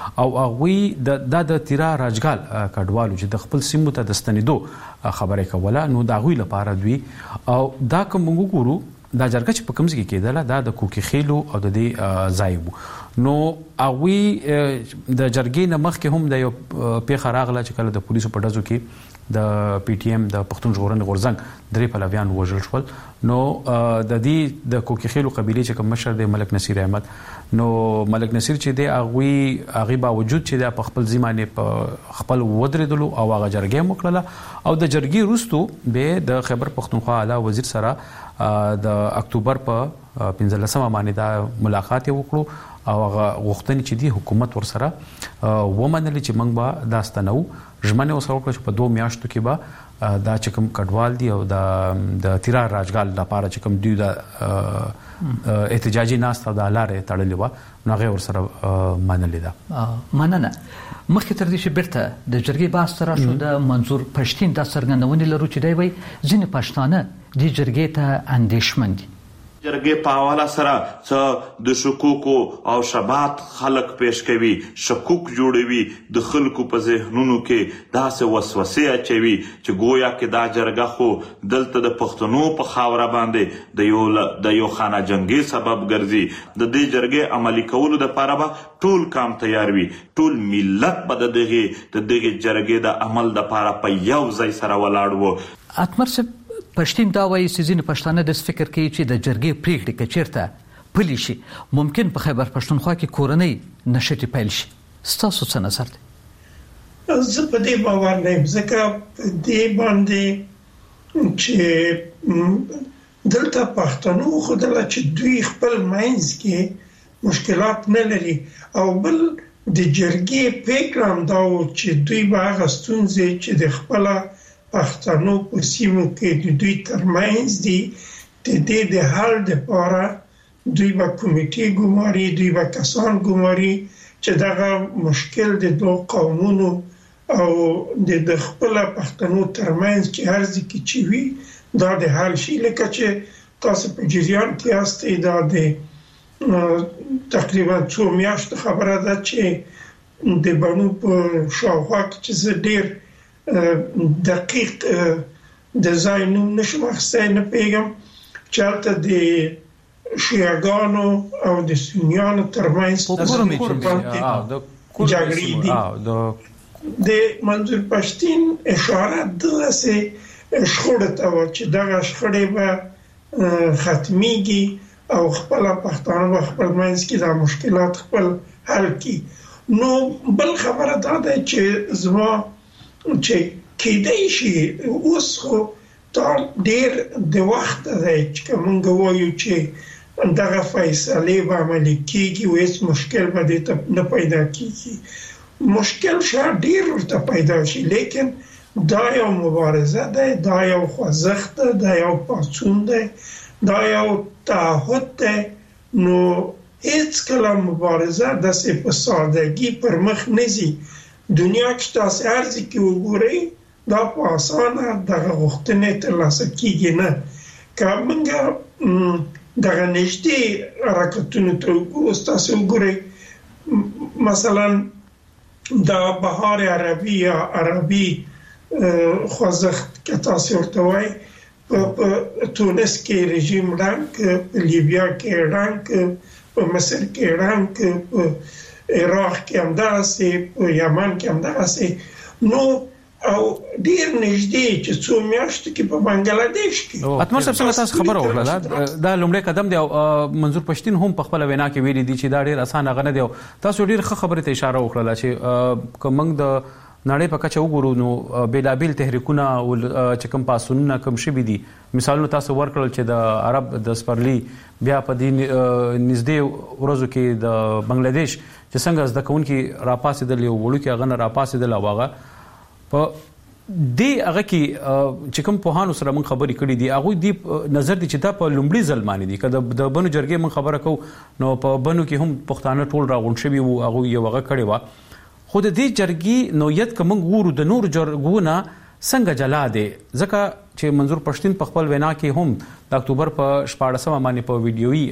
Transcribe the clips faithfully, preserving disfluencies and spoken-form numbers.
او هغوی د د تیرا راجګال کډوالو چې د خپل سیمو ته د ستنېدو خبرې کوله نو د هغوی لپاره دوی او دا کوم موږ ګورو دا جرګه چې په کوم ځای کې کېدله دا د کوکي خیلو او د دې ځای وو نو هغوی د جرګې نه مخکې هم د یو پیښه راغله چې کله د پولیسو په ډزو کې د پی ټي ایم د پښتون ژغورنې غورځنګ درې پلویان ووژل شول نو د دې د کوکي خیلو قبیلې چې کوم مشر دی ملک نصیر احمد نو ملک نصیر چې دی هغوی هغې باوجود چې دی په خپل ځای په خپل ودرېدلو او هغه جرګې هم وکړله او د جرګې وروستو بیا د خیبر پښتونخوا اعلی وزیر سره د اکتوبر په پنځلسمه باندې دا ملاقات یې وکړو او هغه غوښتنې چې دی حکومت ورسره ومنلې چې موږ به دا ستنو ژمنه ورسره وکړه چې په دوه میاشتو کې به دا چې کوم کډوال دي او د تیرا راجګال لپاره چې کوم دوی د احتجاجي ناسته او د لارې تړلې وه نو هغې ورسره منلې ده. مننه. مخکې تر دې چې بیرته د جرګې بحث ته راشو د منظور پښتین دا څرګندونې لرو چې دی وایي ځینې پښتانه دې جرګې ته اندېښمن دي. جرګې په حواله سره څه د شکوکو او شبهات خلک پیش کوي شکوک جوړوي د خلکو په ذهنونو کې داسې وسوسې اچوي چې گویا کې دا جرګه خو دلته د پښتنو په خاوره باندې د یو د یو خانه جنګي سبب ګرځي. د دې جرګې عملي کولو دپاره به ټول کام تیار وي ټول ملت به د دغې د دغې جرګې د عمل دپاره په یو ځای سره ولاړ و. اتمر صاحب پښتین دا وایي چې ځینې پښتانه داسې فکر کوي چې د جرګې پریکړې که چېرته پلي شي ممکن په خیبر پښتونخوا کې کورنۍ نښتې پیل شي. ستاسو څه نظر دی؟ زه په دې باور نه یم ځکه په دې باندې چې دلته پښتنو ښودله چې دوی خپل منځ کې مشکلات نه لري او بل د جرګې فکر هم دا و چې دوی به هغه ستونزې چې د خپله پښتنو په سیمو کې د دوی ترمنځ دي د دې د حل دپاره دوی به کمیټې ګماري دوی به کسان ګماري چې دغه مشکل د دوه قومونو او د خپله پښتنو ترمنځ کې هر ځای کې چې وي دا د حل شي. لکه چې تاسو په جریان کې یاستئ دا د تقریبا څو میاشتو خبره ده چې د بڼو په شاوخوا کې چې زه ډېر دقیق د ځای نوم نشم اخیستی نه پوهېږم چې هلته د شیعهګانو او د سنیانو ترمنځ جګړې دي. د منظور پښتین اشاره دغسې شخړو ته وه چې دغه شخړې به ختمیږي او خپله پښتانه به خپل منځ کې دا مشکلات خپل حل کړي. نو بل خبره دا ده چې زما چې کېدای شي اوس خو دا ډېر د وخت دی چې موږ وایو چې دغه فیصلې به عملي کېږي او هېڅ مشکل به دې ته نه پیدا کېږي. مشکل شاید ډېر ورته پیدا شي لیکن دا یو مبارزه دی دا یو خوځښت دی دا یو پاڅون دی دا یو تعهد دی. نو هېڅکله مبارزه داسې په سادګي پر مخ نه ځي. دنیا کې تاسو هر ځای کې وګورئ دا په اسانه دغه غوښتنې ترلاسه کېږي نه. که موږ دغه نږدې حرکتونو ته وګورو تاسو وګورئ مثلا دا بهار عربي یا عربي خوځښت که تاسو ورته وایئ په تونس کې رژیم ړنګ په لیبیا کې ړنګ په مصر کې ړنګ په عراق کې هم دغسې په یمن کې هم دغسې نو او ډېر نږدې چې څو میاشتو کې په بنګلادیش کې. اتمر صاحب څنګه تاسو خبره وکړه دا لومړی قدم دی او منظور پښتین هم په خپله وینا کې ویلي دي چې دا ډېر اسانه هغه نه دی او تاسو ډېر ښه خبرې ته اشاره وکړله چې که موږ د نړۍ په کچه وګورو نو بېلابېل تحریکونه چې کوم پاڅونونه کوم شوي دي مثالونه تاسو ورکړل چې د عرب د سپرلي بیا په دې نږدې ورځو کې د بنګلادیش چې څنګه زده کوونکي راپاڅېدل یو وړوکي هغه نه راپاڅېدل او هغه په دې هغه کې چې کوم پوهانو سره موږ خبرې کړې دي هغوی دې نظر دي چې دا په لومړي ځل باندې دي که د بنو جرګې موږ خبره کوو نو په بنو کې هم پښتانه ټول راغونډ شوي وو هغوی یو هغه کړې وه خو د دې جرګې نوعیت که موږ ګورو د نورو جرګو نه څنګه جلا دی ځکه چې منظور پښتين په خپل وینا کې هم د اکتوبر په شپاړسمه باندې په ویډیويي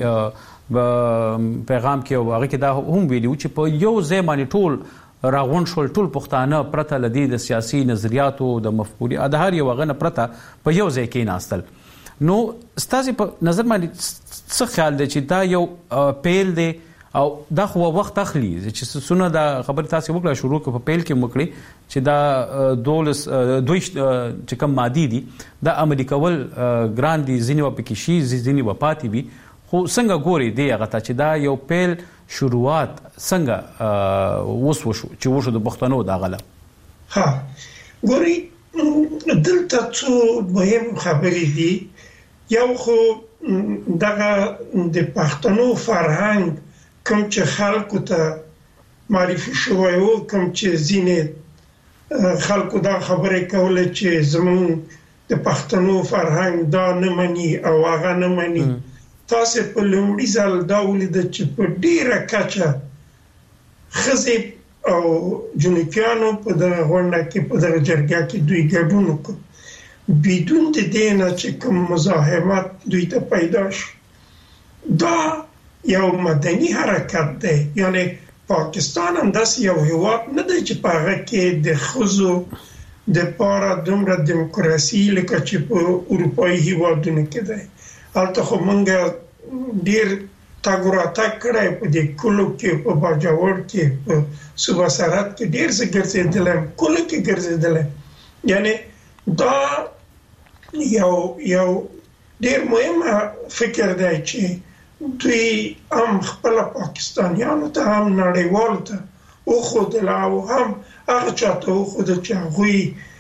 پیغام کې او هغه کې دا هم ویلو چې په یو ځای باندې ټول راغون شول ټول پښتانه پرته لدی د سیاسي نظریاتو د مفکوري ادهار یو غنه پرته په یو ځای کې ناستل نو ستاسو په نظر باندې څه خیال دی چې دا یو پیل دی او دا خو وخت اخلي چې سونه دا خبر تاسو وکړه شروع په پیل کې مکړي چې دا دولس دوی چې کوم مادي دي دا امریکا ول ګران دي ځینی و پکې شي ځینی و پاتې وي خو څنګه ګوري دی هغه ته چې دا یو پیل شروعات څنګه وسو شو چې وشو د پښتنو دا غله ها ګوري دلته څو مهم خبرې دي یو خو دغه د پښتنو فرهنګ کوم چې خلکو ته معرفي شوی او کوم چې ځینې خلکو دا خبره کوله چې زمون د پښتنو فرهنګ دا نه مني او هغه نه مني تاسو په لومړي ځل دا ولید چې په ډیره کچه خزي او جنکانو په دغه غونډه کې په دغه جرګه کې دوی ګډون وکړ بدون د دې نه چې کوم مزاحمت دوی ته پیدا شي دا یو مدني حرکت دی یعنی پاکستان هم داسې یو هیواد نه دی چې په هغه کې د ښځو دپاره دومره دیموکراسي لکه چې په اروپایي هیوادونو کې دی هلته خو موږ ډېر تګ راتګ کړی په دې کلو کې په باجوړ کې په صوبه سرحد کې ډېر څه ګرځېدلی کلو کې ګرځېدلی یعنی دا یو یو ډېر مهمه فکر دی چې دوی هم خپل پاکستانیانو ته هم نړیوالو ته وښودله او هم هغه چاته وښوده چې هغوی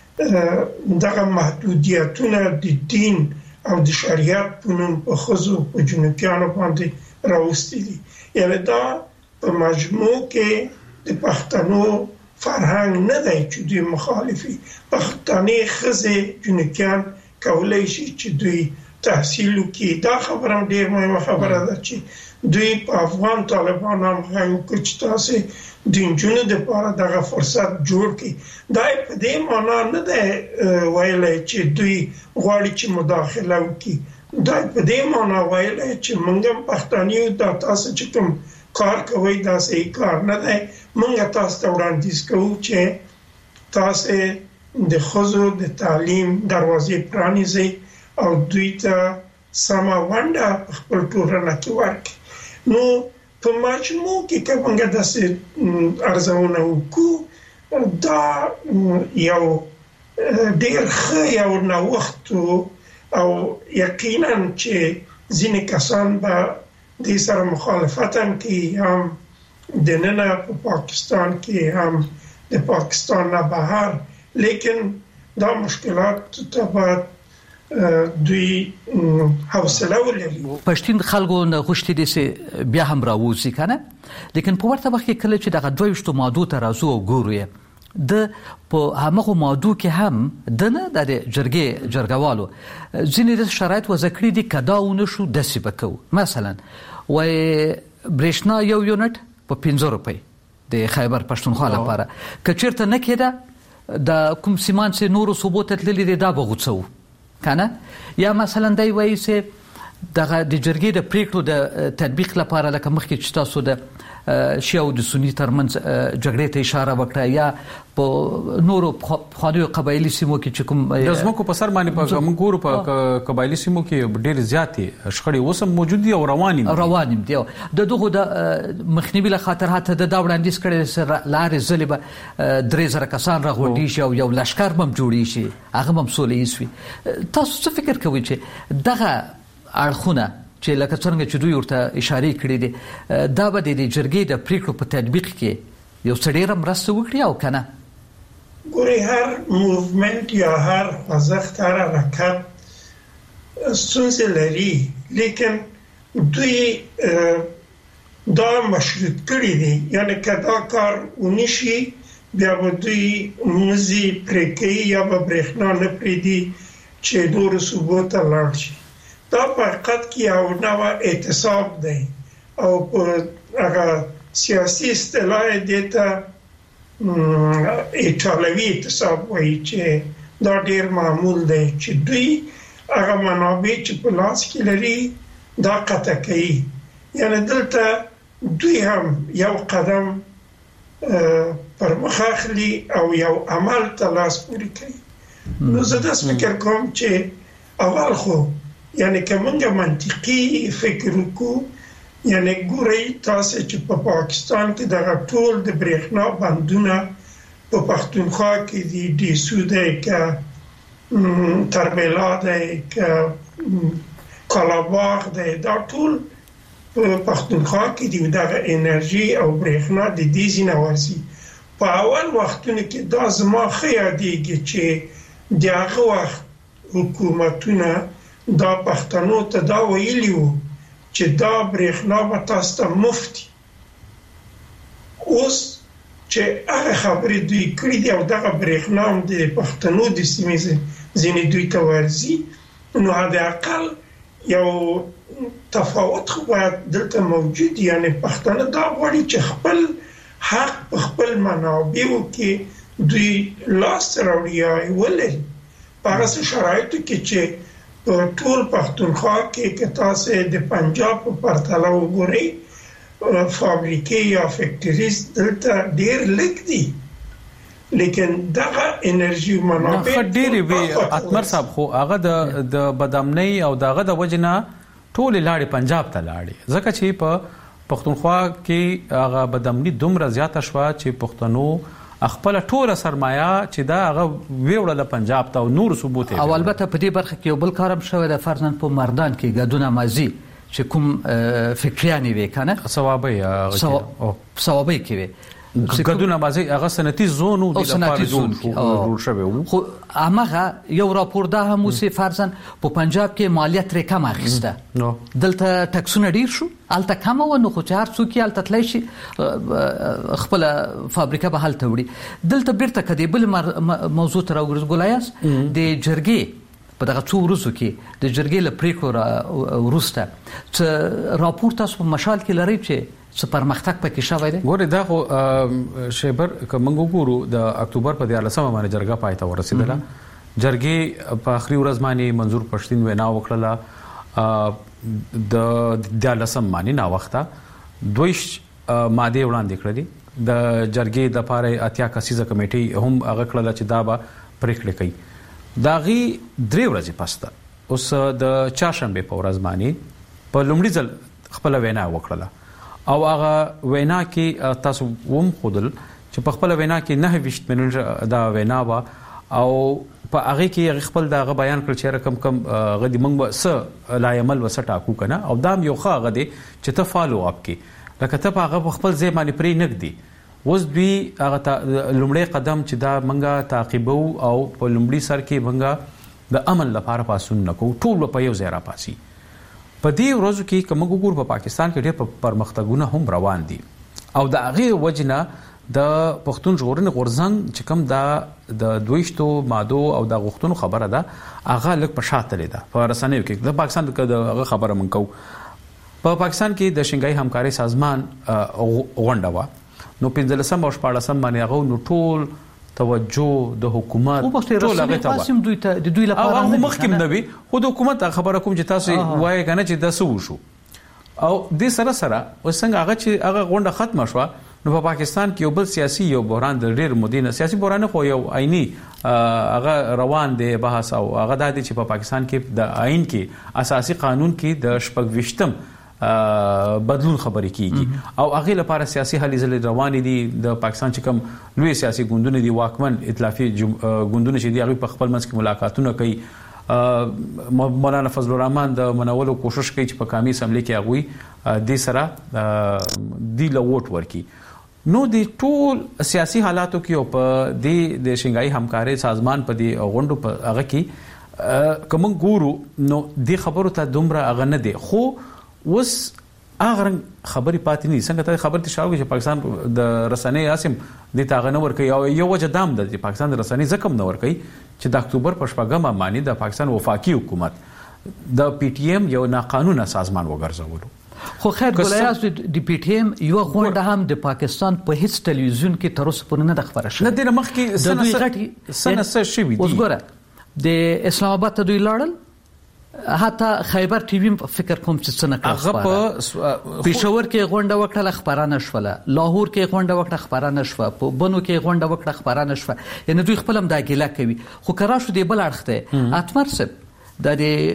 دغه محدودیتونه د دین او د شریعت په نوم په ښځو په جنوبیانو باندې راوستي دي یعنې دا په مجموع کې د پښتنو فرهنګ نه دی چې دوی مخالفي پښتنې ښځې جنوبیان کولی شي چې دوی تحصیل وکړي دا خبره ډېر مهمه خبره ده چې دوی په افغان طالبان هم غږ وکړي چې تاسې د نجونو دپاره دغه فرصت جوړ کړي دا په دې معنا نه دی ویلی چې دوی غواړي چې مداخله وکړي دا په دې معنا ویلی چې موږ هم پښتانه یو دا تاسو چې کوم کار کوئ دا صحیح کار نه دی موږ تاسو ته وړاندیز کوو چې تاسو د ښځو د تعلیم دروازې پرانیزئ او دوی ته سمه ونډه په خپل ټولنه کې ورکړي نو په مجموع کې که موږ داسې ارزونه وکړو دا یو ډېر ښه یو نوښت او یقینا چې ځینې کسان به دې سره مخالفت هم کوي هم دننه په پاکستان کې هم د پاکستان نه بهر لیکن دا مشکلات ته باید دوی حوصله ولري پښتون خلکو نه غوښتي دي چې بیا هم راوځي کنه لیکن په ورته وخت کې کله چې دغه دویشتو ماده ته راځو او ګورو د په هغه ماده کې هم د نه د جرګې جرګوالو ځینې د شرایط وځکړي دي کداونه شو د سبکو مثلا وای برېښنا یو یونټ په پنځه روپۍ د خیبر پښتونخوا لپاره کچیرته نه کېده د کوم سیمان سي نورو ثبوت تللی دی دا بغوڅو کنه یا مثلا دی وایي چې دغه د جرګې د پریکړو د تطبیق لپاره لکه مخکې چې تاسو د شیعه او د سنی ترمنځ جګړې ته اشاره وکړه یا په نورو خانیو قبایلی سیمو کې چې کوم د زمکو په سر باندې په منګورو په قبایلی سیمو کې ډېر زیاتې شخړې اوس هم موجود دي او روانې دي روانې دي د دغه د مخنیوي له خاطر هته د دا وړاندیز کړي لارې ځلې به درې زره کسان راغونډي شي او یو لشکر هم جوړي شي هغه هم سولې وي تاسو څه فکر کوئ چې دغه اړخونه چې لکه څنګه چې دوی ورته اشاره کړې دي دا به د جرګې د پریکړو په تطبیق کې یو څه ډېره مرسته وکړي او کنه ګوري هر موومنت یا هر خوځښت هر حرکت ستونزې لري لیکن دوی دا مشروط کړي دي یعنی که دا کار ونشي بیا به دوی مزي پرې کوي یا به برېښنا نه پرېږدي چې نورو صوبو ته لاړ شي دا په حقیقت کې یو نوع اعتصاب دی او په هغه سیاسي اصطلاح دې ته ایټالوي اعتصاب وایي چې دا ډیر معمول دی چې دوی هغه منابع چې په لاس کې لري دا قطع کوي. یعنی دلته دوی هم یو قدم پر مخ اخلي او یو عمل ته لاس پورې کوي. نو زه داسې فکر کوم چې اول خو یعنی که موږ منطقي فکر وکړو، یعنی ګورئ تاسو چې په پا پاکستان کې دغه ټول د برېښنا بندونه په پښتونخوا کې دي، ډیسو دی که تربیلا دی که کالاباغ دی، دا ټول په پښتونخوا کې دي. دغه انرژي او برېښنا د دې ځینه ورسي. په اول وختونو کې دا زما ښه یادېږي چې د هغه وخت حکومتونه دا پښتنو ته دا ویلي وو چې دا برېښنا به تاسو ته مفت. اوس چې هغه خبرې دوی کړې دي او دغه برېښنا هم د پښتنو د سیمې ځینې دوی ته ورځي، نو حداقل یو تفاوت خو باید دلته موجود. یعنی پښتانه دا غواړي چې خپل حق په خپل منابعو کې دوی لاس راوړي ولري. په هغه شرایطو کې چې په ټول پښتونخوا کې که تاسو د پنجاب په پرتله وګورئ، فابریکې یا فیکټریز دلته ډېر لږ دي، لیکن دغه انرژي منابع ډېرې وي. اتمر صاحب خو هغه د بدامنۍ او دغه د وجنه ټول لاړې پنجاب ته لاړې، ځکه چې په پښتونخوا کې هغه بدامنۍ دومره زیاته شوه چې پښتنو خپل ټوله سرمایه چې دا هغه ویوړه پنجاب ته او نور ثبوت او البته په دې برخه کې یو بل کارم شوی د فرزند په مردان کې ګډونه مازی چې کوم فکریانی وی کنه ثوابي ثوابي کې وی ګډونه مازی هغه سنتي زون او د لپاره زون جوړ شوی وو. خو هغه یو راپور ده هم وسی فرزند په پنجاب کې مالیات رقم اخیسته، دلته ټکسونه ډیر شو، الته کم و نو خو چار څوک الته تلای شي خپل فابریکه به حل توړي. دلته بیرته کدی بل موضوع تر وګرځولایاس د جرګې په دغه څو ورځو کې د جرګې لپریکو ورسته چې راپور تاسو په مشال کې لري چې څه پرمختګ پکې شوی دی. ګوره دا خو شیبر کوم وګورو د اکتوبر په دیارلسمه باندې جرګه پای ته ورسېدله. جرګې په اخري ورځ باندې منظور پښتين وینا وکړه د دیارلسم باندې نا وخته دویش ماده وړاندې کړې. د جرګې د پاره اتیا کسیزه کمیټي هم هغه کړل چې دا به پریکړه کوي. داغي درې ورځې پسته اوس د چاشنبه په ورځ باندې په لومړي ځل خپل وینا وکړه او هغه وینا کې تاسو ووم خودل چې په خپل وینا کې نه وشت منل دا وینا وا او په هغه کې خپل دا بیان کړ چې رقم کم غدي موږ س لا عمل وسټا کو کنه او دام یو خا غدي چې ته فالو اپ کې لکه ته هغه خپل ځای باندې پرې نګدي. وز دوی هغه لومړی قدم چې دا منګه تعقیبو او په لومړي سر کې منګه د عمل لپاره پاسون نکو ټول په یو ځای را پاسي. په دې ورځو کې کوم ګور په پاکستان کې ډېر پرمختګونه هم روان دي او د هغه وجنه د پښتون ژغورنې غورځنګ چې کوم دا د دویشتو مادو او د غوښتنو خبره ده هغه لږ په شاته لیدا په رسنیو کې د پاکستان د خبره منکو. په پاکستان کې د شنګای همکاري سازمان غونډه وا نو پنځلسم او شپاړسم باندې هغه نو ټول توجه د حکومت ټول هغه ته واسم دوی ته د دوی لپاره هغه مخکم نه وي خو د حکومت خبره کوم چې تاسو وایي کنه چې د سو شو او د سره سره وسنګ هغه چې هغه غونډه ختمه شو نو په پاکستان کې یو بل سیاسي یو بحران د ډېر مدینه سیاسي بحران خو یو عیني هغه روان دی بحث او هغه د دې چې په پاکستان کې د آئین کې اساسي قانون کې د شپږ وشتم بدلون خبرې کیږي او هغه لپاره سیاسي هلې ځلې روانې دي. د پاکستان چې کوم لوی سیاسي ګوندونه دي واکمن ائتلافي ګوندونه چې دي هغه په خپل منځ کې ملاقاتونه کوي. مولانا فضل الرحمن د منولو کوشش کوي چې په قومي اسمبلی کې هغه د سره دی لوټ ورکي. نو د ټول سیاسي حالاتو کې او په د د شنګای همکاري سازمان په دی غونډو په هغه کې کوم ګورو نو د خبرو ته دومره هغه نه دی خو وس اغه خبري پاتې نه څنګه ته خبرته شاوږي چې پاکستان د رسنۍ اسیم د تاغه نه ور کوي او یو وجه دام د پاکستان د رسنۍ زکم نه ور کوي چې د اکتوبر په شپږم باندې د پاکستان وفاقي حکومت د پی ټی ایم یو ناقانونه سازمان وګرځولو خو خیر ګولایاز د پی ټی ایم یو غونډه هم د پاکستان په هیڅ ټلویزیون کې تر اوسه پورې نه د خبره شوه. نه د مخ کې سنه سنه سره شوی دی. اوس ګوره د اسلام آباد ته دوی لاړل، حتی خیبر ټي وي فکر کوم چې څنګه هغه په پېښور کې غونډه وکړه خبرانه شوله، لاهور کې غونډه وکړه خبرانه شوه، په بنو کې غونډه وکړه خبرانه شوه. یعنی دوی خپل هم دا ګیله کوي. خو کرا شو دی بل اړخ ته اتمر سب د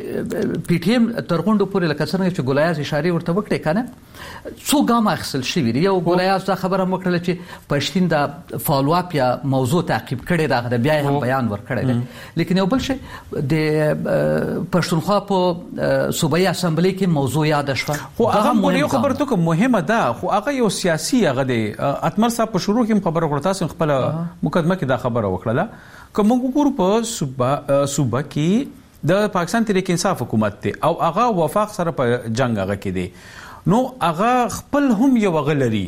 پی ټی ایم تر غونډو پورې لکه څنګه چې ګولایاز اشاره ورته وکړي کنه څو ګام اخیستل شوي دي. یو ګولایاز دا خبره وکړه چې پښتين د فالو اپ یا موضوع تعقیب کړي راغله، بیا هم بیان ورکړی دی. لیکن یو بل شی د پښتونخوا په صوبایي اسمبلی کې موضوع یاد شوه. خو هغه یو خبره ته مهمه ده، خو هغه یو سیاسي هغه دی. اتمر صاحب په شروع کې خبره وکړه، تاسو خپل مقدمه کې دا خبره وکړه کوم وګورو په صوبه صوبه کې د پاکستان تحریک انصاف حکومت ته او هغه وفاق سره په جنگ هغه کې دي، نو هغه خپل هم یو غلري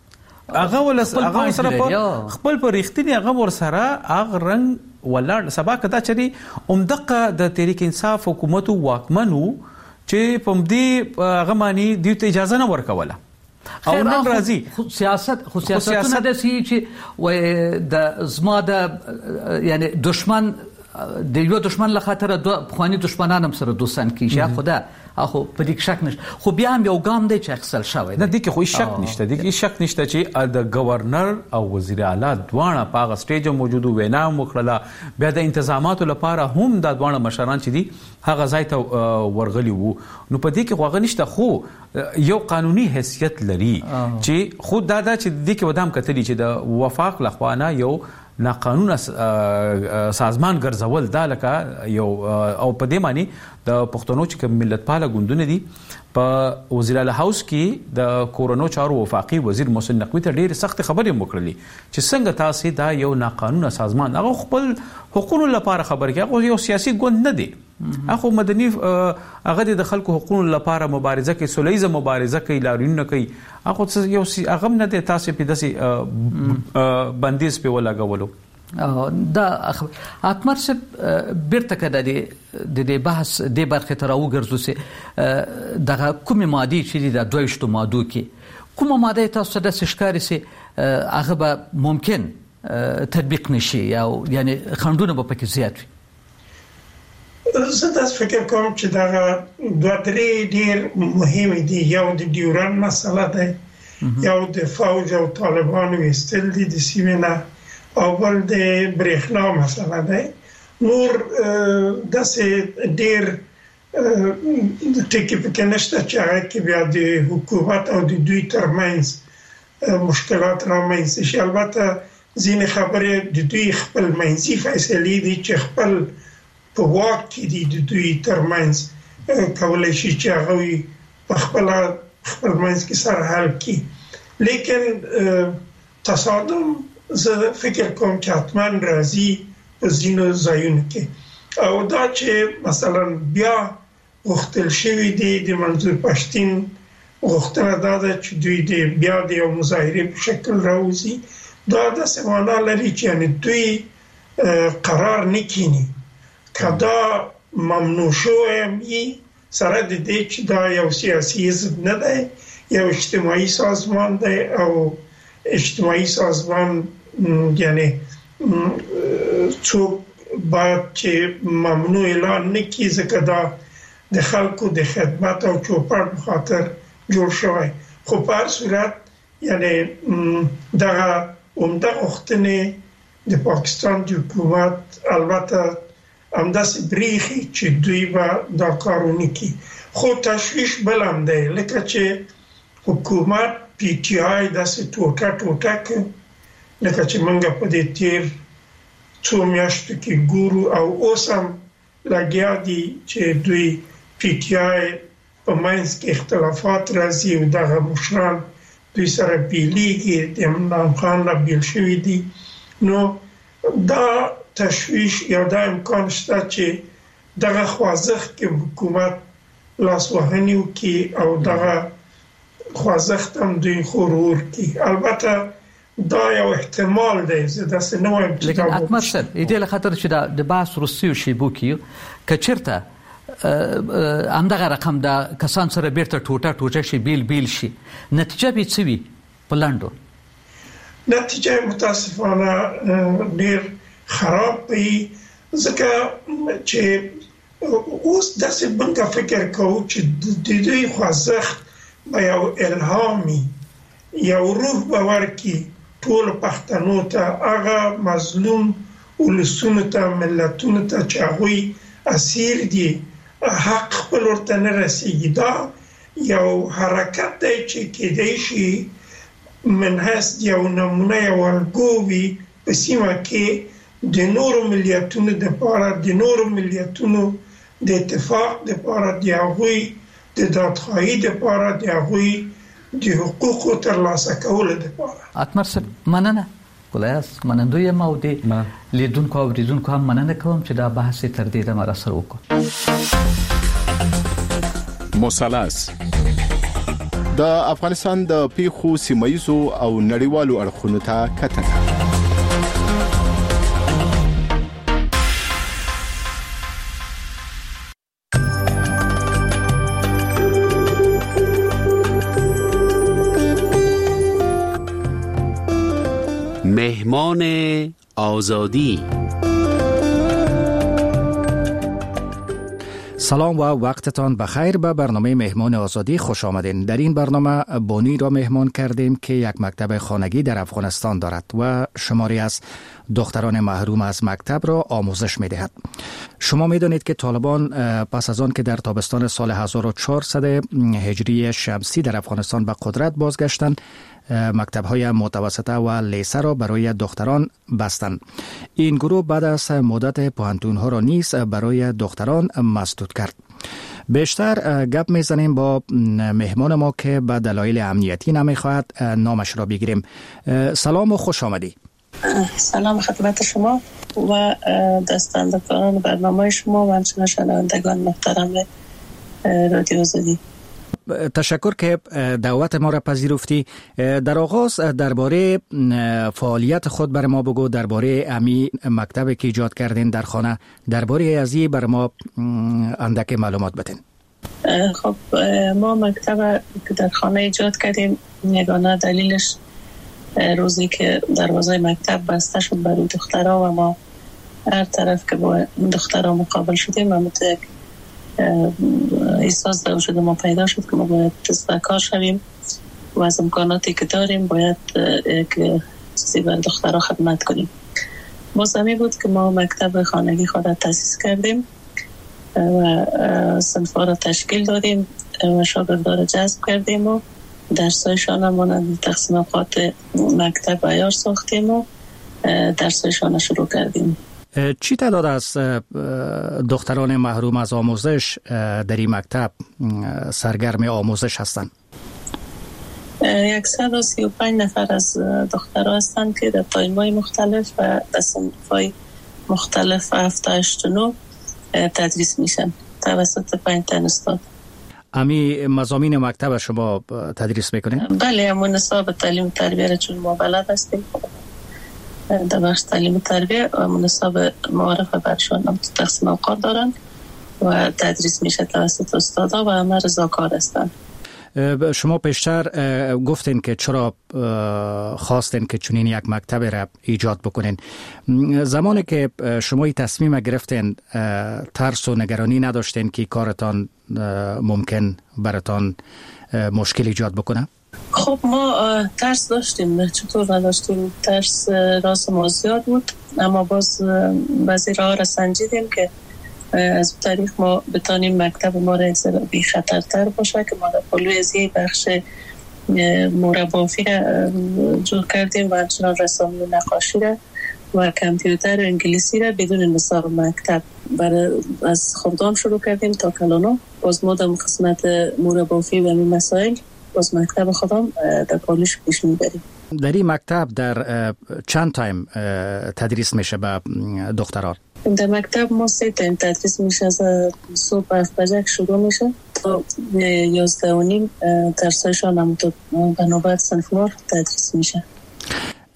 هغه ول هغه سره په خپل په ریښتینی هغه ور سره هغه رنگ ولر سبا کدا چری اومدقه د تحریک انصاف حکومت واکمنو چې په دې هغه معنی د اجازه نه ورکوله او نن راځي سیاست خو سیاستونه د سی چې و د زما د یعنی دشمن د یو دشمن له خاطر دوه خواني دشمنان هم سره دوستان کیږي. خدا اخو په دې شک نشته، خو بیا هم یو ګام دی چې اخسل شوی نه دی کې خو شک نشته دی کې شک نشته چې د گورنر او وزیر اعلی دواړه په هغه سټیج موجود وینا مخړه، بیا د انتظاماتو لپاره هم د دواړه مشران چې دي هغه ځای ته ورغلي وو. نو په دې کې خو هغه نشته، خو یو قانوني حیثیت لري چې خود دا دا چې د کې ودام کتلی چې د وفاق لخوانه یو ناقانونه سازمان ګرځول دا لکه یو او په دې معنی د پښتنو چې ملت پاله ګوندونه دي. په وزیر اعلی هاوس کې د کورونو چارو وفاقي وزیر محسن نقوی ته ډېر سخت خبرې وکړلې چې څنګه تاسو دا یو ناقانونه سازمان هغه خپل حقوقو لپاره خبر کې هغه یو سیاسي ګوند نه دی، هغه مدني هغه د خلکو حقوقو لپاره مبارزه کوي، سولهیزه مبارزه کوي، لاریونونه کوي. هغه یو هغه نه دی تاسو په داسې بندیز په ولګولو. دا اتمر سب بیرته کده دی د دې بحث د برخه تر او ګرځو سي دغه کومه ماده چې د دویشتو ماده کې کومه ماده تاسو د شکاري سي هغه به ممکن تطبیق نشي او یعنی خندونه به پکې زیات وي. زه تاسو فکر کوم چې دا دوه درې ډیر مهم دي. یو د ډیورن مسله ده، یو د فوج او طالبانو استل دي د سیمه او بل د برېښنا مسله ده. نور داسې ډېر ټکي پکې نشته چې هغه کې بیا د حکومت او د دوی ترمنځ مشکلات رامنځته شي. البته ځینې خبرې د دوی خپل منځي فیصلې دي چې خپل په واک کې دي د دوی ترمنځ کولی شي چې هغه په خپل خپل منځ کې سره حل کړي. لیکن تصادم زه فکر کوم چې حتماً راځي په ځینو ځایونو کې، او دا چې مثلا بیا غوښتل شوی دی د منظور پښتين غوښتنه دا ده چې دوی د بیا د یو مظاهرې په شکل راوځي. دا د سمانا لري چې یعنی دوی قرار نه کینی کدا ممنوع شوی سره د دې چې دا یو سیاسي حزب نه دی، یو اجتماعي سازمان دی او اجتماعي سازمان یعنی څوک باید چې ممنوع اعلان نه کړي ځکه دا د خلکو د خدمت او چوپړ په خاطر جوړ شوی. خو په هر صورت یعنی دا عمده غوښتنې د پاکستان د حکومت البته همداسې بریښي چې دوی به دا کارونه کوي. خو تشویش بل هم دی لکه چې حکومت پی ټی آی داسې ټوټه ټوټه کوي لکه چې موږ په دې تیر څو میاشتو کې ګورو او اوس هم لګیا دي چې دوی پی ټی آی په منځ کې اختلافات راځي او دغه مشران دوی سره بیلیږي، د عمران خان نه بیل شوي دي. نو دا تشویش یا دا امکان شته چې دغه خوځښت کې حکومت لاسوهنې وکړي او دغه خوځښت هم دوی غرور کړي. البته دا یو احتمال دی، زه داسې نه وایم چې لیکن اتمر صاحب دې له خاطر چې د بحث روسي او شیبو کې کچرته همدغه رقم د کسان سره بیرته ټوټه ټوټه شي بیل بیل شي نتیجه به څه وي په لاندو نتیجه متاسفانه ډیر خراب وي ځکه چې اوس داسې بنګه فکر کوو چې د دوی خوځښت به یو الهامي یو روح باور کی ټول پښتنو ته هغه مظلوم ولسونو ته ملتونو ته چې هغوی اسیر دي حق خپل ورته نه رسیږي دا یو حرکت دی چې کېدای شي منحص یو نمونه یو الګووي په سیمه کې د نورو ملتونو دپاره د نورو ملتونو د اتفاق دپاره د هغوی د دادخواهي دپاره د هغوی د حقوقو ترلاسه کولو دپاره اتمر صاحب مننه کولای منندوی یم او د لیدونکو او اوریدونکو هم مننه کوم چې دا بحث تر دې دمه را سره وکړو. مثلث د افغانستان د پیښو سیمایزو او نړیوالو اړخونو ته کتنه. مهمان آزادی. سلام و وقتتان بخیر. به برنامه مهمان آزادی خوش آمدین. در این برنامه بانی را مهمان کردیم که یک مکتب خانگی در افغانستان دارد و شماری از دختران محروم از مکتب را آموزش می دهد. شما می دانید که طالبان پس از آن که در تابستان سال هزار و چهارصد هجری شمسی در افغانستان به قدرت بازگشتند، مکتب‌های متوسطه و لیسه را برای دختران بستند. این گروه بعد از مدت پوهنتون‌ها را نیز برای دختران مسدود کرد. بیشتر گپ میزنیم با مهمان ما که به دلایل امنیتی نمیخواهد نامش را بگیریم. سلام و خوش آمدی. سلام خدمت شما و دستاندکاران برنامه شما و همچنین شنوندگان محترم رادیو آزادی. تشکر که دعوت ما را پذیرفتی. در آغاز درباره فعالیت خود بر ما بگو، درباره امی مکتبی که ایجاد کردین در خانه، درباره ازی بر ما اندک معلومات بدین. خب ما مکتب که در خانه ایجاد کردیم یگانه دلیلش روزی که دروازه مکتب بسته شد برای دخترها و ما هر طرف که با دخترها مقابل شدیم و متوجه احساس داشت شده ما پیدا شد که ما باید دست کار شویم و از امکاناتی که داریم باید که چیزی بر دخترها خدمت کنیم. بازمی بود که ما مکتب خانگی خود را تأسیس کردیم و صنف‌ها را تشکیل دادیم و شاگردان را جذب کردیم و درسایشان را مانند تقسیم اوقات مکتب عیار ساختیم و درسایشان را شروع کردیم. چی تعداد از دختران محروم از آموزش در این مکتب سرگرم آموزش هستند؟ صد و سی و پنج نفر از دخترها هستند که در تایم‌های مختلف و در صنف‌های مختلف هفت هشت و نه تدریس میشن توسط پنج تن استاد. امی مضامین مکتب شما تدریس میکنین؟ بله، همون نصاب تعلیم تربیه را چون ما بلد هستیم در بخش تعلیم و تربیه و مناسب معارفه برشان هم تقسیم اوقات دارن و تدریس میشه توسط استادا و همه رضاکار هستن. شما پیشتر گفتین که چرا خواستین که چنین یک مکتب را ایجاد بکنین. زمانی که شما این تصمیم گرفتین ترس و نگرانی نداشتین که کارتان ممکن براتان مشکل ایجاد بکنه؟ خب ما ترس داشتیم، چطور نداشتیم؟ ترس راست ما زیاد بود، اما باز بعضی راه را سنجیدیم که از طریق ما بتانیم مکتب ما را بی خطرتر باشه که ما در پلوی از یک بخش مربافی را جور کردیم و همچنان رسامی و نقاشی را و کامپیوتر و انگلیسی را بدون نصاب مکتب برای از خردان شروع کردیم تا کلانو. باز ما در قسمت مربافی و این مسائل باز مکتب خودم در پالیش پیش میبریم. در این مکتب در چند تایم تدریس میشه به دختران؟ در مکتب ما سه تایم تدریس میشه، از صبح هفت بجه شروع میشه تا یازده و نیم درسایشان هم به نوبت صنفوار تدریس میشه.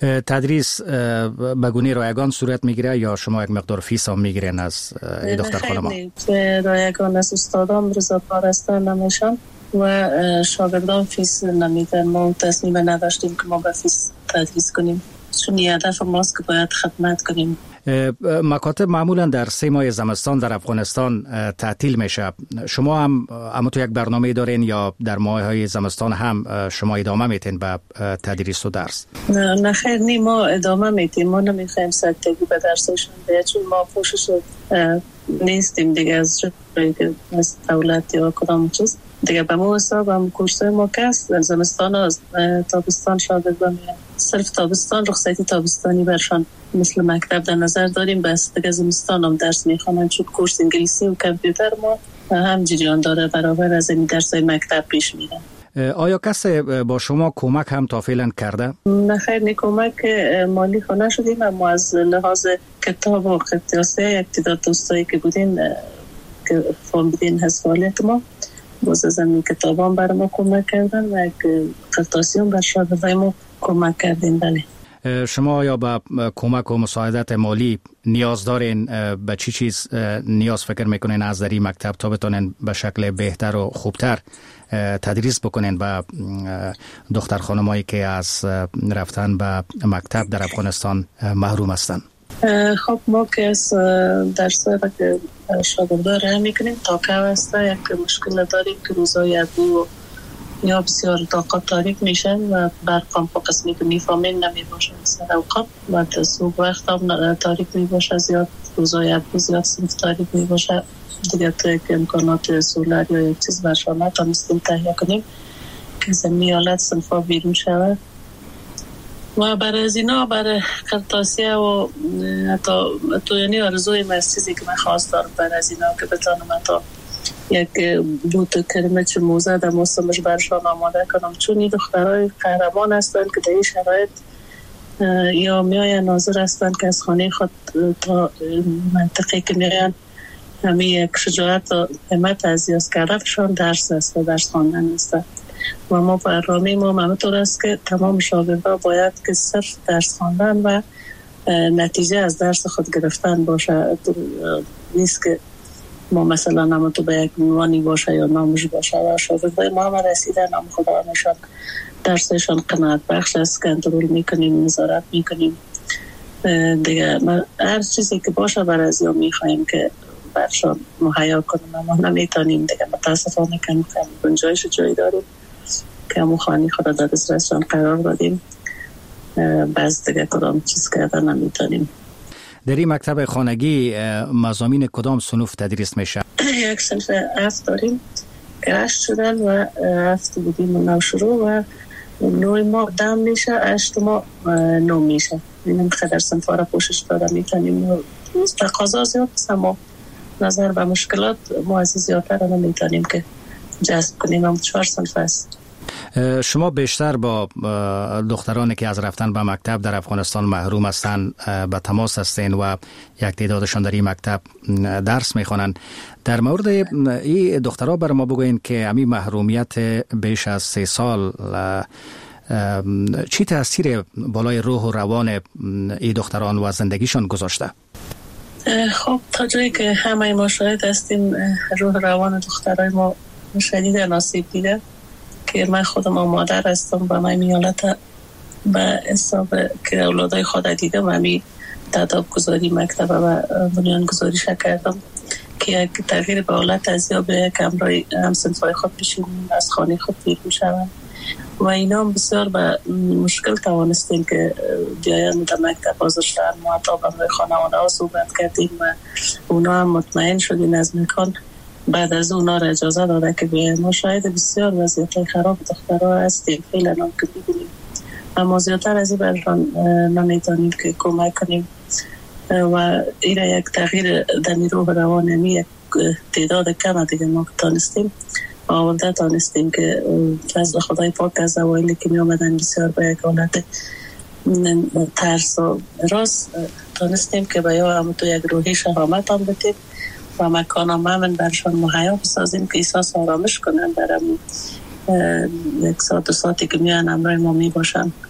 تدریس به گونه رایگان صورت میگیره یا شما یک مقدار فیس هم میگیرین از دختر خانم؟ خیلی رایگان از استادان رضاکار هستن نمیشن و شاگردان فیس نمیدن. ما تصمیم نداشتیم که ما به فیس تدریس کنیم چون هدف ماست که باید خدمت کنیم. مکاتب معمولا در سه ماه زمستان در افغانستان تعطیل میشه. شما هم اما تو یک برنامه دارین یا در ماه های زمستان هم شما ادامه میتین به تدریس و درس؟ نه, نه خیر نی ما ادامه میتیم. ما نمیخوایم سرتگی به درسشون بید چون ما پوشش نیستیم دیگه از جایی که از دولت یا کدام چیز دیگه. به ما حساب هم کشته ما کس زمستان از تابستان شاگردان میان. صرف تابستان رخصتی تابستانی برشان مثل مکتب در نظر داریم. بس دیگه زمستان هم درس میخوانن چون کورس انگلیسی و کامپیوتر ما هم جریان داره برابر از این درس های مکتب پیش میرن. آیا کسی با شما کمک هم تا فعلا کرده؟ نه خیر نی کمک مالی خونه شدیم اما از لحاظ کتاب و قطعاسی یک تعداد دوستایی که بودین که فهمیدین حسوالیت ما باز از این کتاب هم برای ما کمک کردن و یک قطعاسی هم بر شاگردای ما کمک کردین. بله. شما یا با کمک و مساعدت مالی نیاز دارین؟ به چی چیز نیاز فکر میکنین از در این مکتب تا بتونین به شکل بهتر و خوبتر تدریس بکنین به دختر خانمایی که از رفتن به مکتب در افغانستان محروم هستن؟ خب ما که از درس را که شاگردان راه میکنیم تا که هسته یک مشکل داریم که روزای ادو یا بسیار طاقت تاریک میشن و برقام په قسمی که میفهمین نمیباشه سر اوقات و صبح وقت هم تاریک میباشه زیاد روزای ادو زیاد صنف تاریک میباشه دیگه تو که امکانات سولر یا یک چیز برشانه تا نستیم تهیه کنیم که زمینی حالت صنفا بیرون شود و برای از اینا برای قرطاسیه و حتی تو یعنی آرزوی مسیزی که من خواست دارم برای از اینا که بتانم حتی یک بوت کلمه چه موزه در موسمش برشان آماده کنم چون این دخترهای قهرمان هستن که در این شرایط یا میای ناظر هستن که از خانه خود تا منطقه که میگن همین یک شجاعت و همت ازیاز کردنشان درس است و درس خواندن است و ما برنامه ما همینطور است که تمام شاگردان باید که صرف درس خواندن و نتیجه از درس خود گرفتن باشه. نیست که ما مثلا نام تو به یک عنوانی باشه یا نامش باشه و شاگردای ما هم رسیدن نام خدا نشان درسشان قناعت بخش است کنترل میکنیم نظارت میکنیم دیگه. هر چیزی که باشه برای از یا میخواییم که برشان مهیا کنیم اما نمیتونیم دیگه. متاسفانه کم کم گنجایش جایی داریم که همون خانی خدا در دسترسشان قرار دادیم بعض دیگه کدام چیز کردن نمیتونیم. در این مکتب خانگی مضامین کدام صنوف تدریس میشه؟ یک صنف هفت داریم که هشت شدن و هفت بودیم و نو شروع و نوی ما دم میشه هشت ما نو میشه. اینم خدر صنف ها را پوشش داده میتونیم تقاضا زیاد است اما نظر به مشکلات ما از زیادتر را نمیتونیم که جذب کنیم. هم چهار صنف است. شما بیشتر با دخترانی که از رفتن به مکتب در افغانستان محروم هستند به تماس هستین و یک تعدادشان در این مکتب درس میخوانند. در مورد این دخترها بر ما بگوین که همین محرومیت بیش از سه سال چی تاثیر بالای روح و روان این دختران و زندگیشان گذاشته؟ خب تا جایی که همه ما شاهد هستیم روح روان دخترای ما شدید آسیب دیده که من خودم مادر هستم و من میالت به حساب که اولادای خود دیدم و می تداب گذاری مکتب و بنیان گذاری کردم که یک تغییر به حالت از یا به یک امرای هم سنفای خود بشیم از خانه خود بیرون شوند و اینا هم بسیار به مشکل توانستیم که بیاین در مکتب حاضر شدن. ما تا به خانواده ها صحبت کردیم و اونا هم مطمئن شدین از مکان بعد از اونا را اجازه داده که بیاین. ما شاید بسیار وضعیت خراب دخترها هستیم فعلا هم که ببینیم اما زیادتر از این برشان نمیتونیم که کمک کنیم و این یک تغییر در نیروح روانمی یک تعداد کم دیگه ما تانستیم آورده تانستیم که فضل خدای پاک از اوایلی که می آمدن بسیار به یک حالت ترس و راست تانستیم که به یا هم تو یک روحی شهامت هم بتیم و مکان هم همین برشان مهیا بسازیم که احساس آرامش کنن برم یک ساعت و ساعتی که میان امرای ما می باشن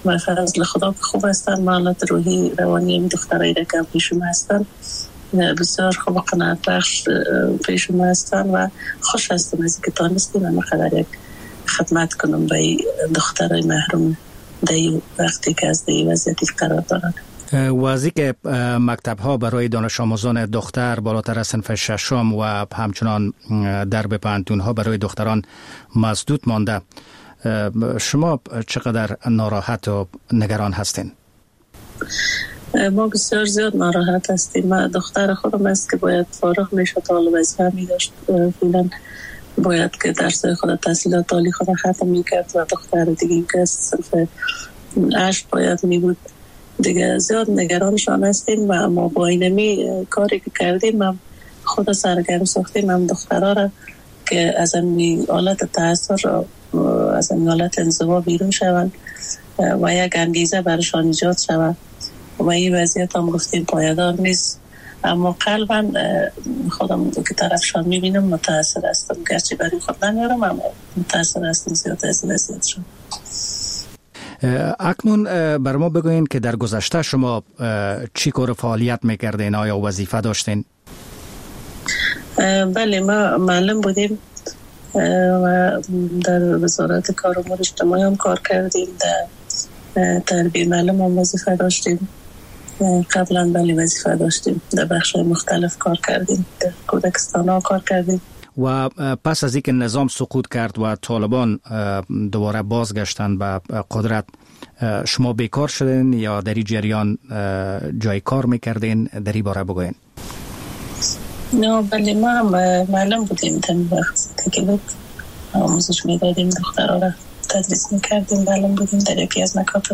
و فضل خدا که خوب هستن. حالت روحی روانی این دخترایی که پیشم هستن بسیار خوب و قناعت بخش پیشم هستن و خوش هستم از اینکه تانستیم من قدر یک خدمت کنم به دخترای محروم در وقتی که از در وضعیتی قرار دارن. واضحی که مکتب ها برای دانش آموزان دختر بالاتر از صنف ششم و همچنان درب پانتون ها برای دختران مسدود مانده. شما چقدر ناراحت و نگران هستین؟ ما بسیار زیاد ناراحت هستیم. ما دختر خودم است که باید فارغ میشه، طالب وظیفه می داشت، فعلا باید که درسای خود تحصیلات عالی خود ختم میکرد و دختر دیگه که صرف عشق باید می بود. دیگه زیاد نگرانشان هستیم و ما با اینمی کاری که کردیم هم خود سرگرم ساختیم هم دخترها را که از این حالت تأثیر از این حالت انزوا بیرون شوند و یک انگیزه برشان ایجاد شود و این وضعیت هم گفتیم پایدار نیست، اما قلبا خودم که طرفشان میبینم متأثر هستم، گرچه برای خود نمیارم اما متأثر هستم زیاد از این وضعیتشان. اکنون بر ما بگوین که در گذشته شما چی کار فعالیت میکردین؟ آیا وظیفه داشتین؟ بله، ما معلم بودیم و در وزارت کار امور اجتماعی هم کار کردیم، در تربیه معلم هم وظیفه داشتیم، قبلا بله وظیفه داشتیم، در بخش مختلف کار کردیم، در کودکستان ها کار کردیم. و پس از اینکه نظام سقوط کرد و طالبان دوباره بازگشتن به قدرت، شما بیکار شدین یا در این جریان جای کار میکردین؟ در این باره بگوین. نه بله، ما هم معلم بودیم، تن وقت که بود آموزش میدادیم، دخترها را تدریس میکردیم، معلم بودیم در یکی از مکاتب.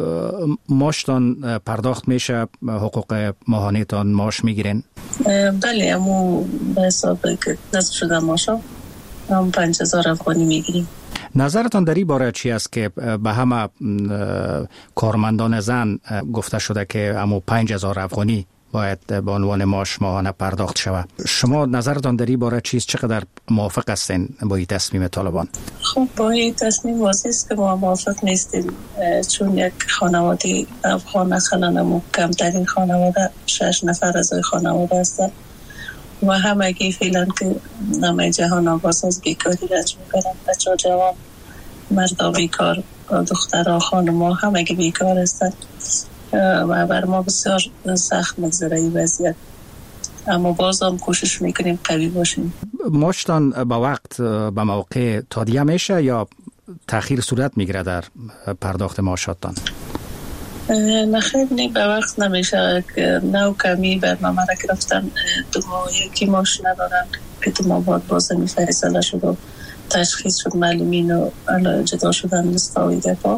ماشتان پرداخت میشه؟ حقوق ماهانه تان ماش میگیرین؟ بله، امو به حساب که نصف شده ماشا هم پنج هزار افغانی میگیریم. نظرتان در این باره چی است که به همه کارمندان زن گفته شده که امو پنج هزار افغانی باید به عنوان معاش ماهانه پرداخت شود؟ شما نظرتان در این باره چیست؟ چقدر موافق هستین با این تصمیم طالبان؟ خب با این تصمیم واضح است که ما موافق نیستیم، چون یک خانواده افغان اصلا کمترین خانواده شش نفر از خانواده هستند و همگی فعلا که همه جهان آغاز از بیکاری رنج میبرند، بچه جوان، مردا بیکار، دخترها، خانم‌ها همگی بیکار هستند و بر ما بسیار سخت میگذره این وضعیت، اما باز هم کوشش میکنیم قوی باشیم. ماشتان با وقت به موقع تادیه میشه یا تأخیر صورت میگیره در پرداخت معاشاتان؟ نخیر نه، به وقت نمیشه، نو کمی برنامه را گرفتن، دو ماه یکی معاش ندارن که دو ماه بعد باز می فیصله شد و تشخیص شد معلمین و جدا شدن لستاوی دفاع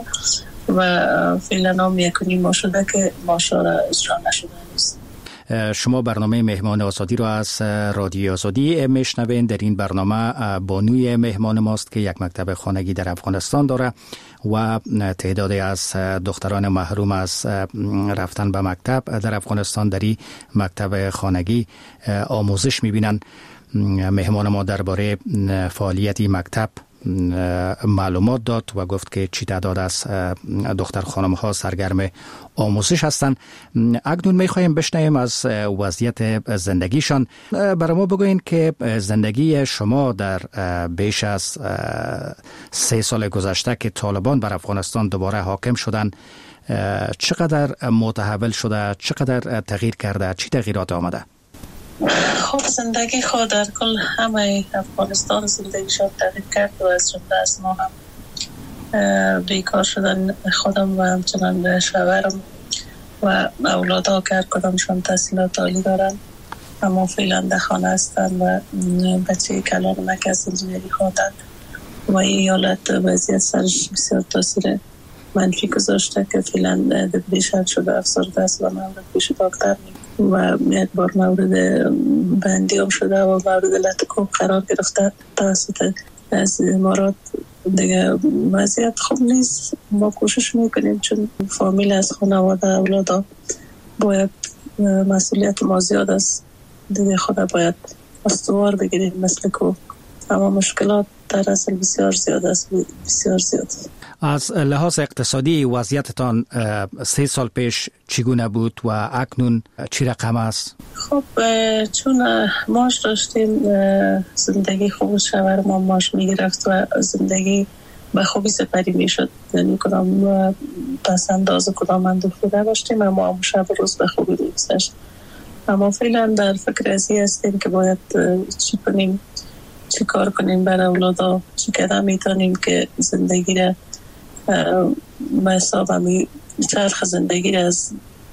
و فعلا هم یکنی ما شده که معاشا را اجرا نشده نیست. شما برنامه مهمان آزادی را از رادیو آزادی میشنوین. در این برنامه بانوی مهمان ماست که یک مکتب خانگی در افغانستان داره و تعدادی از دختران محروم از رفتن به مکتب در افغانستان در این مکتب خانگی آموزش میبینن. مهمان ما درباره فعالیت مکتب معلومات داد و گفت که چی تعداد از دختر خانم ها سرگرم آموزش هستند. اکنون میخوایم بشنویم از وضعیت زندگیشان. برای ما بگوین که زندگی شما در بیش از سه سال گذشته که طالبان بر افغانستان دوباره حاکم شدن چقدر متحول شده، چقدر تغییر کرده، چی تغییرات آمده؟ خب زندگی خود در کل همه افغانستان زندگی شد تغییر کرد و از جمله از ما هم بیکار شدن خودم و همچنان شوهرم و اولادها که هر کدامشان تحصیلات عالی دارن اما فعلا در خانه هستن و بچه کلان مکس انجینری خواندن و این حالت وضعیت سرش بسیار تاثیر منفی گذاشته که فعلا دپریشن شده، افسرده است و مورد پیش دکتر و یک بار مورد بندی هم شده و مورد لطکوب قرار گرفته توسط از امارات. دیگه وضعیت خوب نیست. ما کوشش میکنیم چون فامیل از خانواده اولادا باید مسئولیت ما زیاد است، دیگه خدا باید استوار بگیریم مثل کو، اما مشکلات در اصل بسیار زیاد است، بسیار زیاد. از لحاظ اقتصادی وضعیتتان سه سال پیش چگونه بود و اکنون چی رقم است؟ خب چون ماش داشتیم زندگی خوب شور ما ماش میگرفت و زندگی به خوبی سپری میشد، یعنی کدام پس انداز کدام اندوخته داشتیم اما هم شب روز به خوبی میگذشت. اما فعلا در فکر ازی هستیم که باید چی کنیم، چی کار کنیم برای اولادا، چی قدم میتونیم که زندگی را به حساب همی چرخ زندگی را از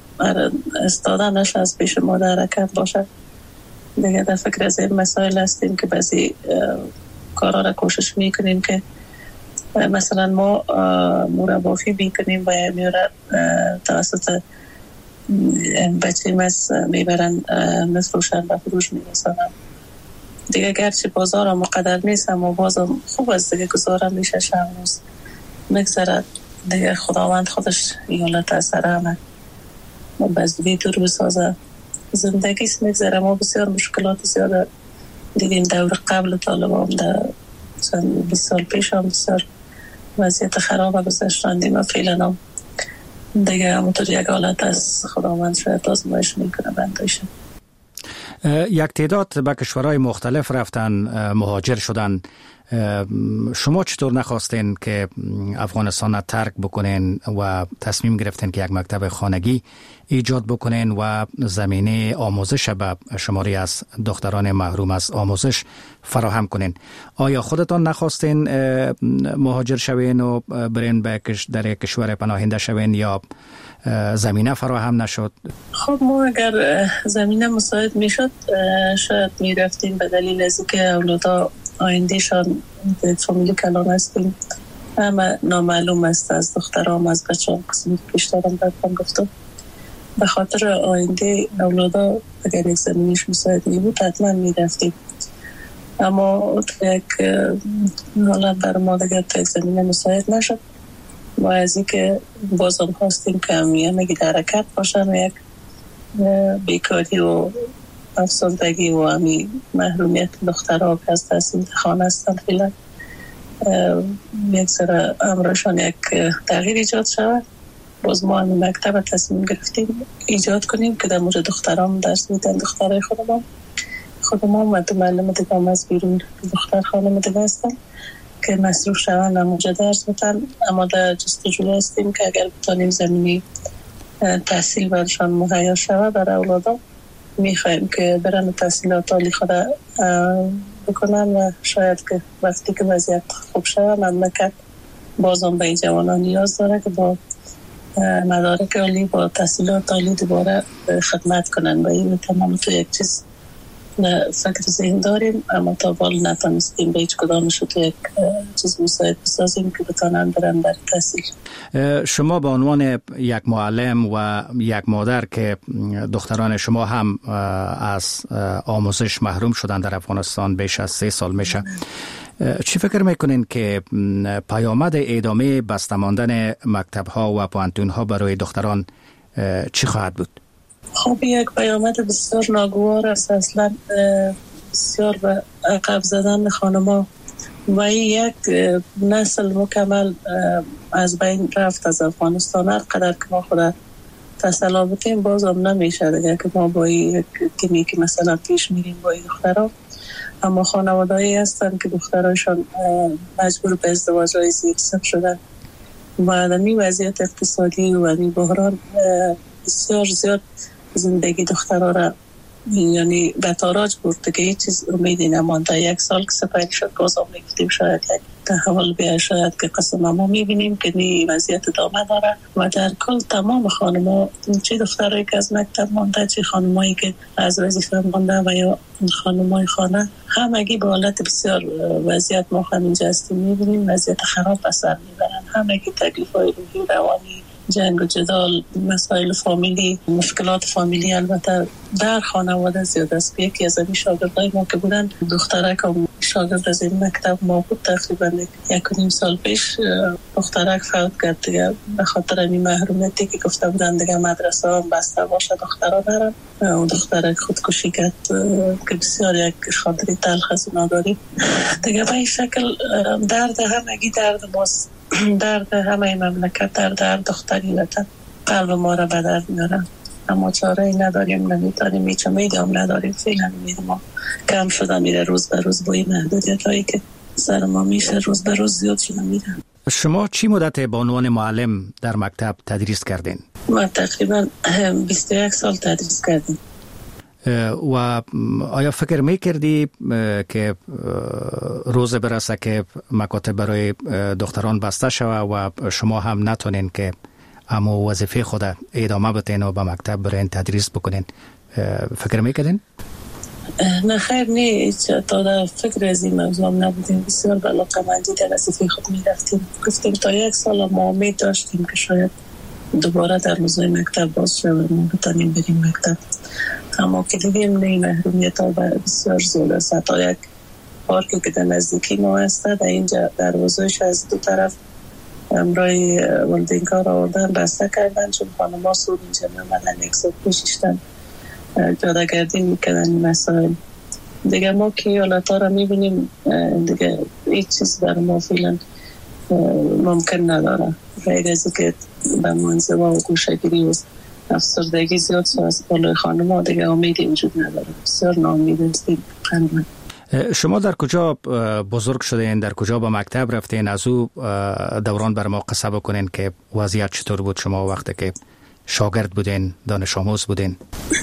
استادنش از پیش ما در حرکت باشد. دیگه در فکر از این مسائل هستیم که بعضی کارا را کوشش میکنیم که مثلا ما مربافی بیکنیم و میاره توسط بچه مز میبرن مفروشن و فروش میرسانن. دیگه گرچه بازار هم مقدر نیست اما بازم خوب است دیگه گذارم میشه شب روز مگذرد. دیگه خداوند خودش ایالت از سر همه بزدگی دور بسازه. زندگی است مگذره. ما بسیار مشکلات زیاده دیدیم دور قبل طالبان در بیست سال پیش هم بسیار وضعیت خراب گذاشتندیم و فعلا هم دیگه همونطور یک حالت از خداوند شاید آزمایش میکنه بندایشه. یک تعداد به کشورهای مختلف رفتن، مهاجر شدن. شما چطور نخواستین که افغانستان ترک بکنین و تصمیم گرفتین که یک مکتب خانگی ایجاد بکنین و زمینه آموزش به شماری از دختران محروم از آموزش فراهم کنین؟ آیا خودتان نخواستین مهاجر شوین و برین به در کشور پناهنده شوین یا زمینه فراهم نشد؟ خب ما اگر زمینه مساعد میشد شاید میرفتیم، به دلیل از که اولادا آیندهشان فامیلی کلان هستیم اما نامعلوم است از دخترام از بچه هم قسمی پیشترم برکن گفتم. به خاطر آینده اولادا اگر یک زمینیش مساعد می بود حتما می رفتیم، اما یک حالت بر ما دیگر تا یک زمینه مساعد نشد. ما از این که بازم خواستیم که همیه مگی در حرکت باشن و یک بیکاری و افسردگی و همی محرومیت دخترها که از تحصیل خانه هستند فیلن یک سر امرشان یک تغییر ایجاد شود. باز ما همی مکتب تصمیم گرفتیم ایجاد کنیم که در مورد دختران درس میدن. دخترهای خودمان خودمان و دو معلم دیگه هم از بیرون دختر خانم دیگه هستن که مصروف شوند و موجه درس بتن. اما در جستجو هستیم که اگر بتانیم زمینی تحصیل برشان مهیا شود برای اولادا میخوایم که برن تحصیلات عالی خود بکنن و شاید که وقتی که وضعیت خوب شود مملکت بازم به جوانان نیاز داره که با مدارک عالی با تحصیلات عالی دوباره خدمت کنن و این تمام تو یک چیز فکر ذهن داریم اما تا بال نتانستیم به هیچ کدامش تو یک چیز مساعد بسازیم که بتانن برن در تحصیل. شما به عنوان یک معلم و یک مادر که دختران شما هم از آموزش محروم شدن در افغانستان بیش از سه سال میشه، چی فکر میکنین که پیامد ادامه بسته ماندن مکتب ها و پوانتون ها برای دختران چی خواهد بود؟ خب یک پیامد بسیار ناگوار است. اصلا بسیار به عقب زدن خانما و یک نسل مکمل از بین رفت از افغانستان. هر قدر که ما خود تسلا بتیم بازم نمیشه دیگه که ما با یک تیمی که مثلا پیش میریم با این دخترها. اما خانوادهایی هستن که دخترایشان مجبور به ازدواج های زیرسق شدن و در این وضعیت اقتصادی و این بحران بسیار زیاد زندگی دخترها را یعنی به تاراج برده که هیچ چیز امیدی نمانده. یک سال که سپری شد بازم میگفتیم شاید یک تحول بیاید، شاید که قسم ما میبینیم که نی وضعیت ادامه داره و در کل تمام خانما چه دخترایی که از مکتب مانده چه خانمایی که از وظیفه مانده و یا خانمای خانه همگی به حالت بسیار وضعیت ما همینجا هستیم میبینیم وضعیت خراب به سر میبرن. همگی تکلیف‌های روحی روانی، جنگ و جدال، مسائل فامیلی، مشکلات فامیلی البته در خانواده زیاد است. یکی از این شاگردای ما که بودن دخترک هم شاگرد از این مکتب ما بود تقریبا یک و نیم سال پیش دخترک فوت کرد دیگه به خاطر این محرومیتی که گفته بودن دیگه مدرسه هم بسته باشه دخترها برن و دخترک خودکشی کرد که بسیار یک خاطری تلخ از اونا داریم دیگه. به این شکل درد همگی درد ماست درد همه مملکت، درد هر دختری وطن قلب ما را به درد میارن، اما چاره ای نداریم، نمیتونیم، هیچ امیدی هم نداریم. فعلا امید ما کم شده میره، روز به روز با این محدودیت هایی که سر ما میشه روز به روز زیاد شده میره. شما چی مدت به عنوان معلم در مکتب تدریس کردین؟ ما تقریبا بیست و یک سال تدریس کردیم. و آیا فکر میکردی که روز برسه که مکاتب برای دختران بسته شوه و شما هم نتونین که اما وظیفه خود ادامه بدین و به مکتب برین تدریس بکنین؟ فکر میکردین؟ نه خیر، نه، تا در فکر از این موضوع هم نبودیم. بسیار به علاقه‌مندی در وظیفه خود میرفتیم. گفتیم تا یک سال ما امید داشتیم که شاید دوباره در روزهای مکتب باز شد و ما بتانیم بریم مکتب، اما که دیدیم نه، محرومیت ها بسیار زیاد است. تا یک پارکی که در نزدیکی ما هست، در اینجا دروازه‌اش از دو طرف امرای ولدینکار آوردن بسته کردن، چون خانم‌ها سود اینجا نمدن، یک سود پوشیشتن، جاده‌گردی میکنن این مسائل دیگه. ما که ایالت‌ها را میبینیم دیگه هیچ چیز بر ما فعلا ممکن نداره. غیر از که به منزوا و گوشه‌گیری و افسردگی زیاد شد از بالای خانم‌ها، دیگه امیدی وجود نداره. بسیار ناامید هستیم. شما در کجا بزرگ شدین؟ در کجا به مکتب رفتین؟ از او دوران بر ما قصه بکنین که وضعیت چطور بود شما وقتی که شاگرد بودین، دانش آموز بودین؟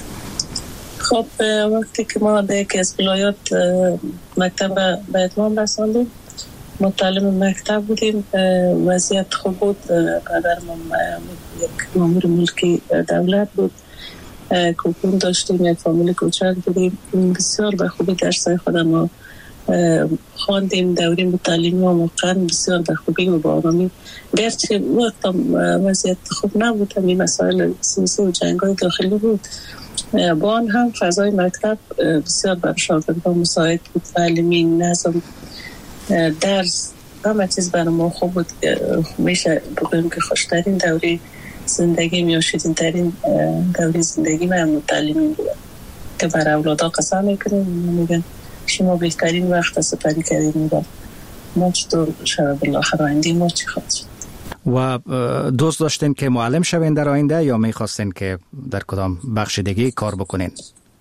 خب وقتی که ما در یکی از ولایات مکتب به اتمام رساندیم، متعلم مکتب بودیم، وضعیت خوب بود. پدرم یک مامور ملکی دولت بود، کوپون داشتیم، یک فامیل کوچک بودیم، بسیار به خوبی درسای خودم ما خواندیم. دوریم به تعلیمی و موقعا بسیار به خوبی و با آرامی، گرچه وقتا وضعیت خوب نبود، همین مسائل سیاسی و جنگ‌های داخلی بود، با آن هم فضای مکتب بسیار بر شاگردان مساعد بود. تعلیمی، نظم، درس، همه چیز برای ما خوب بود. میشه بگویم که خوشترین دوره زندگی یا شیرین‌ترین دوره زندگی من تعلیمی بود که برای اولادا قسم میکنیم، میگن شما بهترین وقت سپری کردین بودم. ما چطور شب بالاخره آینده ما چی خواهد شد؟ و دوست داشتین که معلم شوین در آینده یا میخواستین که در کدام بخش دیگه کار بکنین؟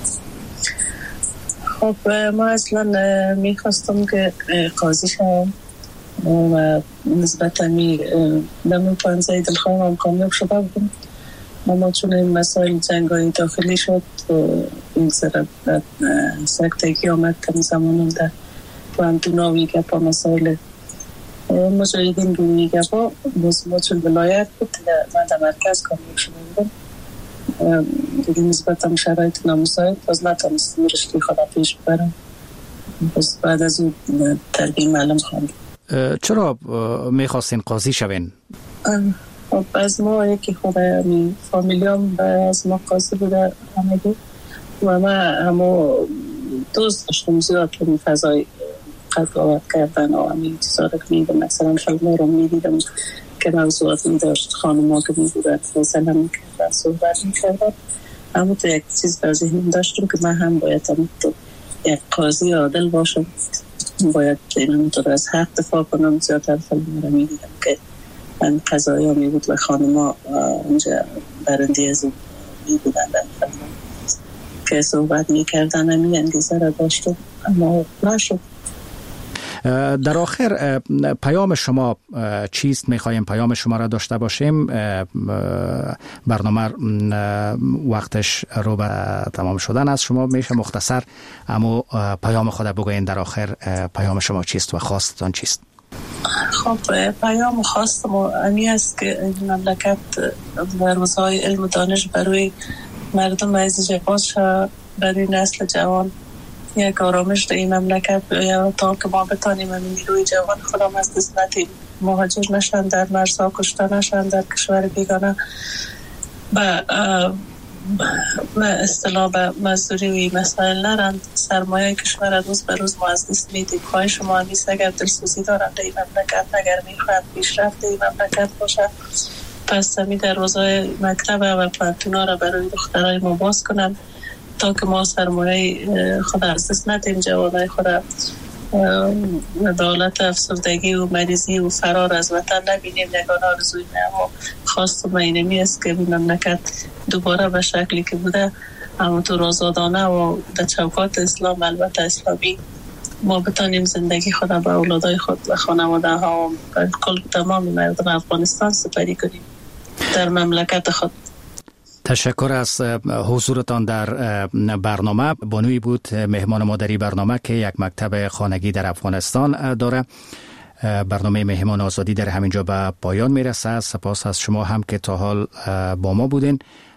خب ما اصلا میخواستم که قاضی شوم و نسبتا می دمون پانزه دلخواهم کامیاب شده بودم، اما چون این مسائل جنگای داخلی شد این سر سکتگی آمد کم زمانم در پاندوناوی گپا مسائل مجاهدین روی گپا ما چون ولایت بود من در مرکز کامیاب شده بودم دیگه نسبتا شرایط نامساعد باز نتانستم رشته خدا پیش ببرم. باز بعد از اون تربیه معلم خواندم. چرا میخواستین قاضی شوین؟ خب از ما یکی خود همی فامیلیام از ما قاضی بوده همگی و ما همو دوست داشتم زیاد که فضای قضاوت کردن و همین چیزا رو میدم. مثلا فیلم رو میدیدم که موضوعات میداشت، خانم ها که میدودن مثلا میکردن صحبت میکردن، اما تو یک چیز در ذهنم داشتم که من هم باید هم تو یک قاضی عادل باشم، باید اینم تو از حق دفاع کنم. زیادتر فیلم رو میدیدم که من قضایی ها میبود و خانم ها اونجا برنده از اون میبودن در فیلم که صحبت میکردن، همین انگیزه را داشتم اما نشد. در آخر پیام شما چیست؟ میخوایم پیام شما را داشته باشیم. برنامه وقتش رو به تمام شدن است. شما میشه مختصر اما پیام خود بگوین در آخر پیام شما چیست و خواستتان چیست؟ خب پیام خواستم امی است که این مملکت در روزهای علم و دانش برای مردم عزیز باز برای نسل جوان یک آرامش در این مملکت یا تا که ما بتانیم همین نیروی جوان خودم از دست ندیم، مهاجر نشن، در مرزها کشته نشن، در کشور بیگانه و اصطلاح به مزدوری و مسائل نرند. سرمایه کشور روز به روز ما از دست میدیم. خواهی شما همیست اگر دلسوزی دارند در این مملکت، اگر میخواهد پیشرفت این مملکت باشه، پس همی در روزهای مکتب و پانتونا را برای دخترای ما باز کنند تا که ما سرمایه خود از دست ندیم، جوانای خود حالت افسردگی و مریضی و فرار از وطن نبینیم. نگاه آرزوی ما خواست و اینمی است که مملکت دوباره به شکلی که بوده همونطور آزادانه و در چوکات اسلام، البته اسلامی، ما بتانیم زندگی خود به اولادای خود و خانواده ها و کل تمام مردم افغانستان سپری کنیم در مملکت خود. تشکر از حضورتان در برنامه. بانوی بود مهمان ما در این برنامه که یک مکتب خانگی در افغانستان داره. برنامه مهمان آزادی در همینجا به پایان میرسه. سپاس از شما هم که تا حال با ما بودین.